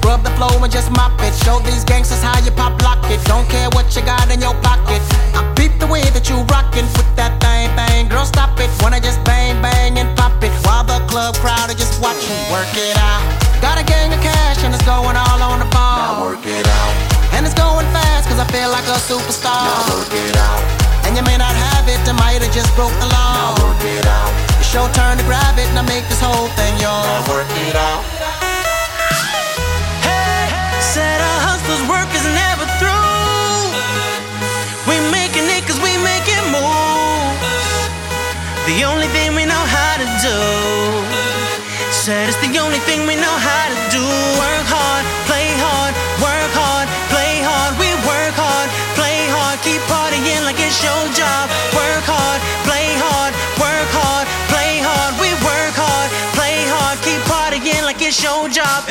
Scrub the floor and just mop it. Show these gangsters how you pop lock it. Don't care what you got in your pocket. I peep the way that you rockin' with that thing, bang. Girl, stop it. Wanna just bang, bang and pop it. While the club crowd are just watching. Work it out. Got a gang of cash and it's going all on the ball. Now work it out. And it's going fast cause I feel like a superstar. Now work it out. And you may not have it, I might have just broke the law. Now work it out. It's your turn to grab it and I make this whole thing yours. Now work it out. Hey, said a hustler's work is never through. We making it cause we make it move. The only thing we know how to do. Said it's the only thing we know how to do. Work hard, play hard, work hard, play hard. We work hard, play hard, keep partying like it's your job. Work hard, play hard, work hard, play hard. We work hard, play hard, keep partying like it's your job.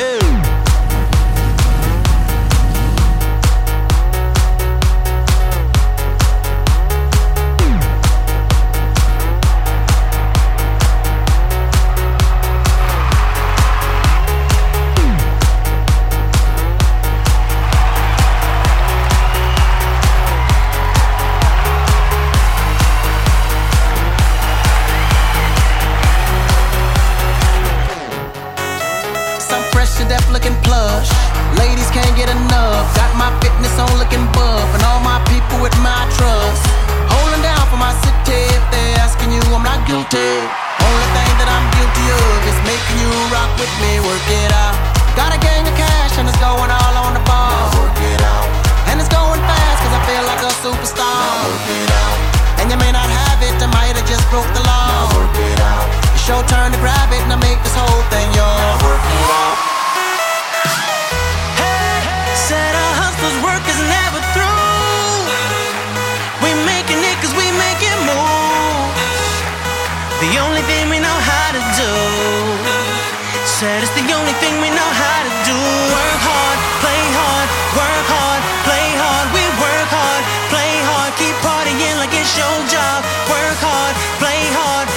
Deaf looking plush, ladies can't get enough. Got my fitness on looking buff, and all my people with my trust. Holding down for my city. If they're asking you, I'm not guilty. Only thing that I'm guilty of is making you rock with me. Work it out. Got a gang of cash and it's going all on the ball. Now work it out. And it's going fast cause I feel like a superstar. Now work it out. And you may not have it, I might have just broke the law. Now work it out. It's your turn to grab it and I make this whole thing yours. Now work it out. Said a hustler's work is never through. We making it cause we make it move. The only thing we know how to do. Said it's the only thing we know how to do. Work hard, play hard, work hard, play hard. We work hard, play hard, keep partying like it's your job. Work hard, play hard,